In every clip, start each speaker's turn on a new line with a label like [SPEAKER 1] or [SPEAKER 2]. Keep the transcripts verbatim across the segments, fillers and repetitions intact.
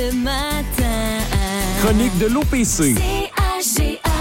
[SPEAKER 1] ce matin.
[SPEAKER 2] Chronique de l'O P C.
[SPEAKER 1] C H G A.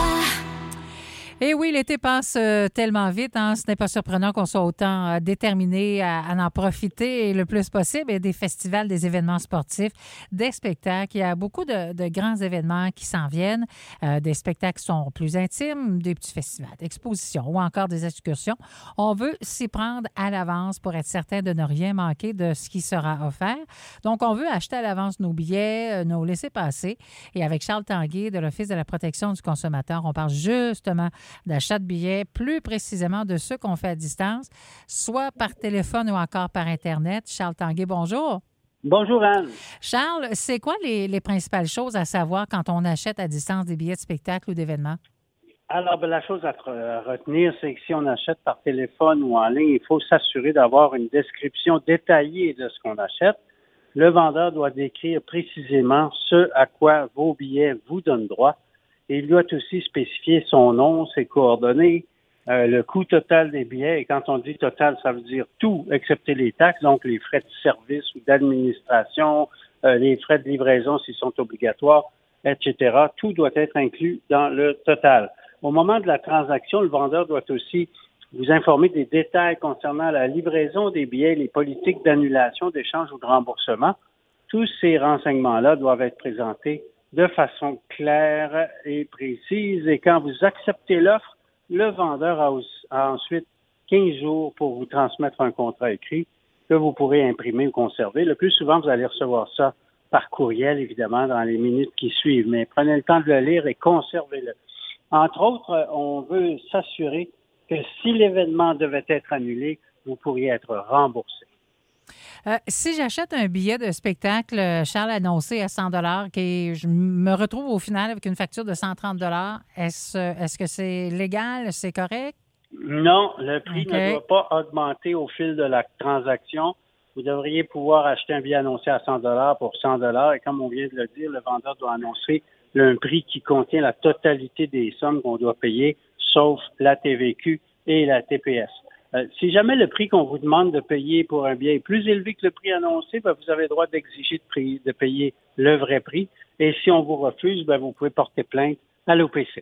[SPEAKER 3] Et oui, l'été passe euh, tellement vite, hein, ce n'est pas surprenant qu'on soit autant euh, déterminé à, à en profiter le plus possible. Il y a des festivals, des événements sportifs, des spectacles. Il y a beaucoup de, de grands événements qui s'en viennent, euh, des spectacles qui sont plus intimes, des petits festivals, d'expositions ou encore des excursions. On veut s'y prendre à l'avance pour être certain de ne rien manquer de ce qui sera offert. Donc, on veut acheter à l'avance nos billets, euh, nos laissez-passer. Et avec Charles Tanguay de l'Office de la protection du consommateur, on parle justement d'achat de billets, plus précisément de ceux qu'on fait à distance, soit par téléphone ou encore par Internet. Charles Tanguay, bonjour.
[SPEAKER 4] Bonjour, Anne.
[SPEAKER 3] Charles, c'est quoi les, les principales choses à savoir quand on achète à distance des billets de spectacle ou d'événements?
[SPEAKER 4] Alors, ben, la chose à, à retenir, c'est que si on achète par téléphone ou en ligne, il faut s'assurer d'avoir une description détaillée de ce qu'on achète. Le vendeur doit décrire précisément ce à quoi vos billets vous donnent droit. Et il doit aussi spécifier son nom, ses coordonnées, euh, le coût total des billets. Et quand on dit total, ça veut dire tout, excepté les taxes, donc les frais de service ou d'administration, euh, les frais de livraison s'ils sont obligatoires, et cetera. Tout doit être inclus dans le total. Au moment de la transaction, le vendeur doit aussi vous informer des détails concernant la livraison des billets, les politiques d'annulation, d'échange ou de remboursement. Tous ces renseignements-là doivent être présentés de façon claire et précise. Et quand vous acceptez l'offre, le vendeur a, aussi, a ensuite quinze jours pour vous transmettre un contrat écrit que vous pourrez imprimer ou conserver. Le plus souvent, vous allez recevoir ça par courriel, évidemment, dans les minutes qui suivent. Mais prenez le temps de le lire et conservez-le. Entre autres, on veut s'assurer que si l'événement devait être annulé, vous pourriez être remboursé.
[SPEAKER 3] Euh, si j'achète un billet de spectacle, Charles a annoncé à cent dollars, et je me retrouve au final avec une facture de cent trente dollars, est-ce, est-ce que c'est légal? C'est correct?
[SPEAKER 4] Non, le prix
[SPEAKER 3] okay.
[SPEAKER 4] ne doit pas augmenter au fil de la transaction. Vous devriez pouvoir acheter un billet annoncé à cent dollars pour cent dollars. Et comme on vient de le dire, le vendeur doit annoncer un prix qui contient la totalité des sommes qu'on doit payer, sauf la T V Q et la T P S. Euh, si jamais le prix qu'on vous demande de payer pour un billet est plus élevé que le prix annoncé, ben, vous avez le droit d'exiger de, prix, de payer le vrai prix. Et si on vous refuse, ben, vous pouvez porter plainte à l'O P C.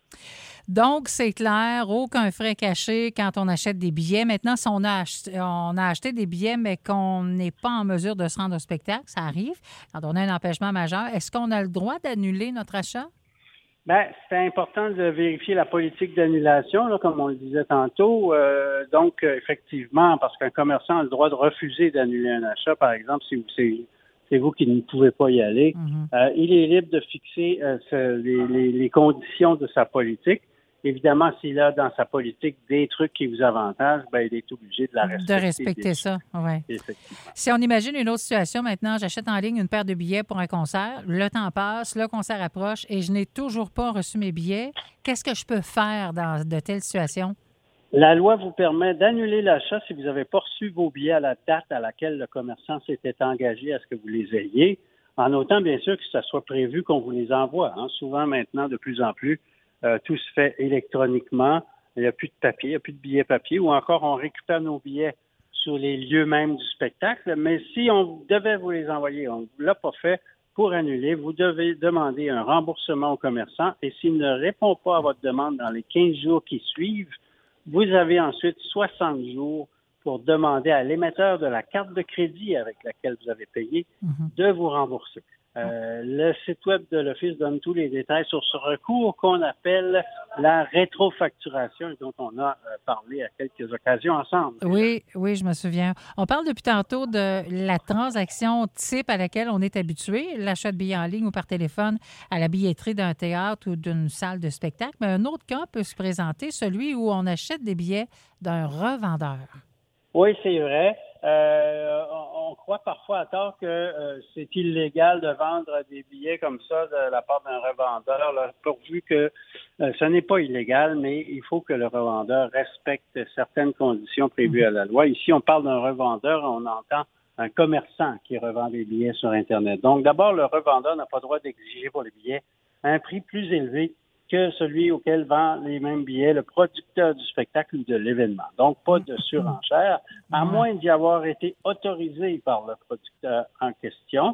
[SPEAKER 3] Donc, c'est clair, aucun frais caché quand on achète des billets. Maintenant, si on a acheté, on a acheté des billets, mais qu'on n'est pas en mesure de se rendre au spectacle, ça arrive, quand on a un empêchement majeur, est-ce qu'on a le droit d'annuler notre achat?
[SPEAKER 4] Ben, c'est important de vérifier la politique d'annulation, là, comme on le disait tantôt. Euh, donc, euh, effectivement, parce qu'un commerçant a le droit de refuser d'annuler un achat, par exemple, si vous, c'est, c'est vous qui ne pouvez pas y aller, mm-hmm. euh, il est libre de fixer euh, ce, les, les, les conditions de sa politique. Évidemment, s'il a dans sa politique des trucs qui vous avantagent, ben, il est obligé de la respecter.
[SPEAKER 3] De respecter ça, oui. Si on imagine une autre situation maintenant, j'achète en ligne une paire de billets pour un concert, le temps passe, le concert approche et je n'ai toujours pas reçu mes billets. Qu'est-ce que je peux faire dans de telles situations?
[SPEAKER 4] La loi vous permet d'annuler l'achat si vous n'avez pas reçu vos billets à la date à laquelle le commerçant s'était engagé à ce que vous les ayez, en autant, bien sûr, que ça soit prévu qu'on vous les envoie. Hein. Souvent, maintenant, de plus en plus, Euh, tout se fait électroniquement. Il n'y a plus de papier, il n'y a plus de billets papier, ou encore on récupère nos billets sur les lieux mêmes du spectacle. Mais si on devait vous les envoyer, on ne l'a pas fait, pour annuler, vous devez demander un remboursement au commerçant et s'il ne répond pas à votre demande dans les quinze jours qui suivent, vous avez ensuite soixante jours pour demander à l'émetteur de la carte de crédit avec laquelle vous avez payé mm-hmm. de vous rembourser. Euh, le site web de l'Office donne tous les détails sur ce recours qu'on appelle la rétrofacturation et dont on a euh, parlé à quelques occasions ensemble.
[SPEAKER 3] Oui, oui, je me souviens. On parle depuis tantôt de la transaction type à laquelle on est habitué, l'achat de billets en ligne ou par téléphone à la billetterie d'un théâtre ou d'une salle de spectacle. Mais un autre cas peut se présenter, celui où on achète des billets d'un revendeur.
[SPEAKER 4] Oui, c'est vrai. Euh, on, on croit parfois à tort que euh, c'est illégal de vendre des billets comme ça de la part d'un revendeur, là, pourvu que euh, ce n'est pas illégal, mais il faut que le revendeur respecte certaines conditions prévues à la loi. Ici, on parle d'un revendeur, on entend un commerçant qui revend des billets sur Internet. Donc, d'abord, le revendeur n'a pas le droit d'exiger pour les billets un prix plus élevé que celui auquel vend les mêmes billets le producteur du spectacle ou de l'événement. Donc, pas de surenchère, à moins d'y avoir été autorisé par le producteur en question.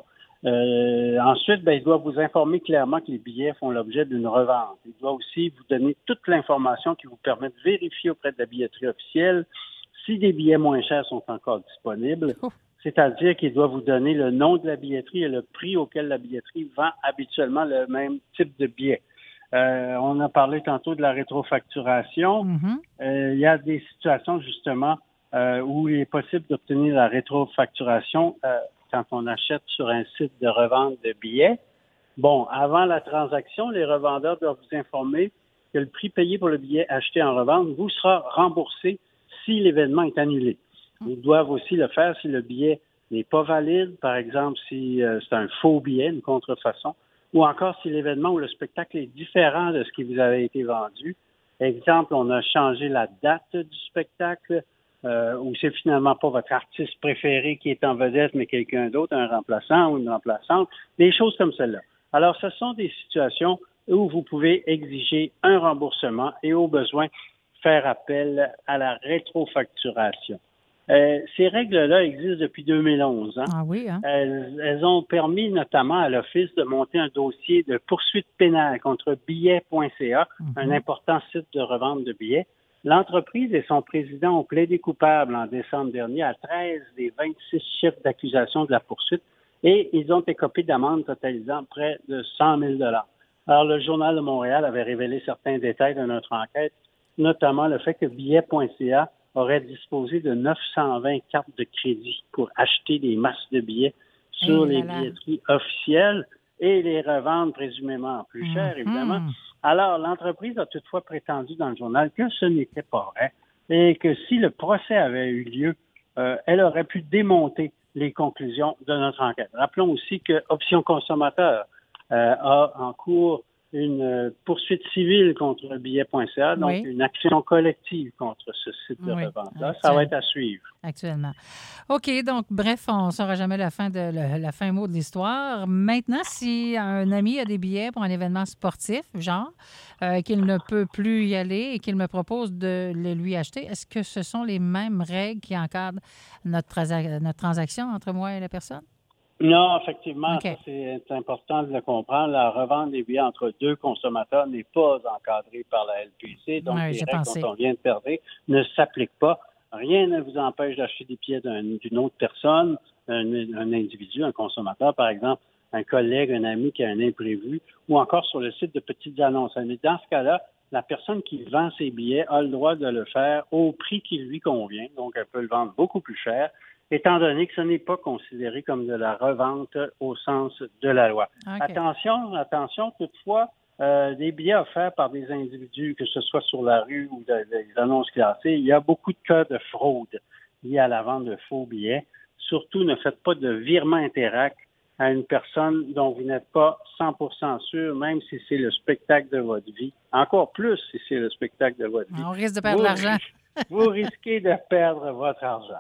[SPEAKER 4] Euh, ensuite, ben, il doit vous informer clairement que les billets font l'objet d'une revente. Il doit aussi vous donner toute l'information qui vous permet de vérifier auprès de la billetterie officielle si des billets moins chers sont encore disponibles. Oh. C'est-à-dire qu'il doit vous donner le nom de la billetterie et le prix auquel la billetterie vend habituellement le même type de billet. Euh, on a parlé tantôt de la rétrofacturation. Mm-hmm. Euh, il y a des situations, justement, euh, où il est possible d'obtenir la rétrofacturation euh, quand on achète sur un site de revente de billets. Bon, avant la transaction, les revendeurs doivent vous informer que le prix payé pour le billet acheté en revente vous sera remboursé si l'événement est annulé. Ils doivent aussi le faire si le billet n'est pas valide, par exemple si euh, c'est un faux billet, une contrefaçon, ou encore si l'événement ou le spectacle est différent de ce qui vous avait été vendu. Exemple, on a changé la date du spectacle, Euh, ou c'est finalement pas votre artiste préféré qui est en vedette, mais quelqu'un d'autre, un remplaçant ou une remplaçante, des choses comme celle-là. Alors, ce sont des situations où vous pouvez exiger un remboursement et au besoin faire appel à la rétrofacturation. Euh, ces règles-là existent depuis deux mille onze. Hein?
[SPEAKER 3] Ah oui, hein?
[SPEAKER 4] Elles, elles ont permis notamment à l'Office de monter un dossier de poursuite pénale contre billets point c a, mm-hmm. un important site de revente de billets. L'entreprise et son président ont plaidé coupable en décembre dernier à treize des vingt-six chefs d'accusation de la poursuite et ils ont écopé d'amendes totalisant près de cent mille dollars. Alors, le Journal de Montréal avait révélé certains détails de notre enquête, notamment le fait que billets point c a aurait disposé de neuf cent vingt cartes de crédit pour acheter des masses de billets sur hey, les là, billetteries là. officielles et les revendre présumément plus mm-hmm. cher, évidemment. Alors, l'entreprise a toutefois prétendu dans le journal que ce n'était pas vrai et que si le procès avait eu lieu, euh, elle aurait pu démonter les conclusions de notre enquête. Rappelons aussi que Option Consommateur euh, a en cours une poursuite civile contre billet point c a, donc oui. une action collective contre ce site de oui, revente-là. Actuellement. Ça va être à suivre.
[SPEAKER 3] Actuellement. OK, donc, bref, on ne saura jamais la fin, de, la, la fin mot de l'histoire. Maintenant, si un ami a des billets pour un événement sportif, genre, euh, qu'il ne peut plus y aller et qu'il me propose de les lui acheter, est-ce que ce sont les mêmes règles qui encadrent notre, trans- notre transaction entre moi et la personne?
[SPEAKER 4] Non, effectivement,
[SPEAKER 3] okay.
[SPEAKER 4] ça, c'est important de le comprendre. La revente des billets entre deux consommateurs n'est pas encadrée par la L P C, donc
[SPEAKER 3] oui,
[SPEAKER 4] les règles
[SPEAKER 3] pensé.
[SPEAKER 4] dont on vient de parler ne s'appliquent pas. Rien ne vous empêche d'acheter des billets d'un, d'une autre personne, un, un individu, un consommateur, par exemple, un collègue, un ami qui a un imprévu, ou encore sur le site de petites annonces. Mais dans ce cas-là, la personne qui vend ses billets a le droit de le faire au prix qui lui convient, donc elle peut le vendre beaucoup plus cher, étant donné que ce n'est pas considéré comme de la revente au sens de la loi. Okay. Attention, attention, toutefois, euh, des billets offerts par des individus, que ce soit sur la rue ou de, des annonces classées, il y a beaucoup de cas de fraude liés à la vente de faux billets. Surtout, ne faites pas de virement Interac à une personne dont vous n'êtes pas cent pour cent sûr, même si c'est le spectacle de votre vie. Encore plus si c'est le spectacle de votre vie.
[SPEAKER 3] On risque de perdre vous, l'argent.
[SPEAKER 4] Vous risquez de perdre votre argent.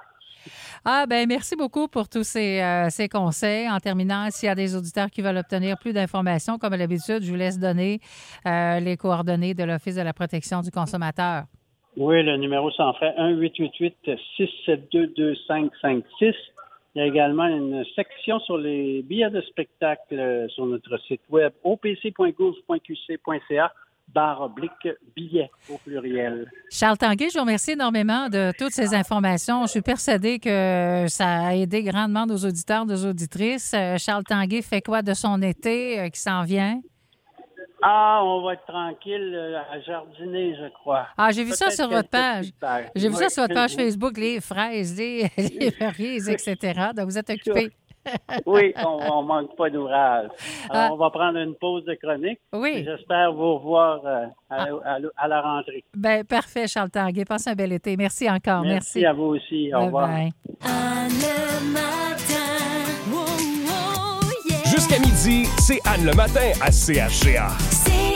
[SPEAKER 3] Ah, ben merci beaucoup pour tous ces, euh, ces conseils. En terminant, s'il y a des auditeurs qui veulent obtenir plus d'informations, comme à l'habitude, je vous laisse donner euh, les coordonnées de l'Office de la protection du consommateur.
[SPEAKER 4] Oui, le numéro sans frais, un huit huit huit six sept deux deux cinq cinq six. Il y a également une section sur les billets de spectacle sur notre site web o p c point gouv point q c point c a. barre oblique billets au pluriel.
[SPEAKER 3] Charles Tanguay, je vous remercie énormément de toutes ces informations. Je suis persuadée que ça a aidé grandement nos auditeurs, nos auditrices. Charles Tanguay fait quoi de son été euh, qui s'en vient?
[SPEAKER 4] Ah, on va être tranquille à jardiner, je crois.
[SPEAKER 3] Ah, j'ai vu Peut-être ça sur votre page. J'ai vu
[SPEAKER 4] oui.
[SPEAKER 3] ça sur votre page Facebook, les fraises, les, les verriers, et cetera. Donc, vous êtes occupé.
[SPEAKER 4] Oui, on ne manque pas d'ouvrage. Alors, ah. on va prendre une pause de chronique.
[SPEAKER 3] Oui.
[SPEAKER 4] J'espère vous revoir euh, à, ah. à, à la rentrée.
[SPEAKER 3] Bien, parfait, Charles Tanguay. Passe un bel été. Merci encore.
[SPEAKER 4] Merci.
[SPEAKER 3] Merci
[SPEAKER 4] à vous aussi. Au bye revoir.
[SPEAKER 3] Bye.
[SPEAKER 1] Anne le matin. Oh, oh, yeah.
[SPEAKER 2] Jusqu'à midi, c'est Anne le matin à C H G A.